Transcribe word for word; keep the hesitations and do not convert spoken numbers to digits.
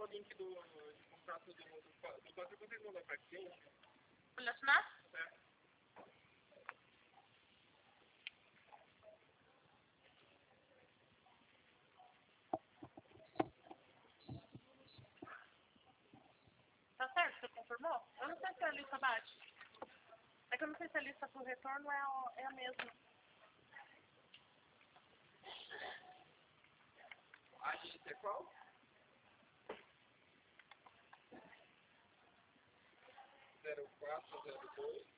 link do, de contato do, do, do quadro, você mandar pra quem? Pra ele assinar? É. Tá certo? Você confirmou? Eu não sei se a lista bate. É que eu não sei se a lista pro retorno é a, é a mesma. A lista é qual? zero quatro zero dois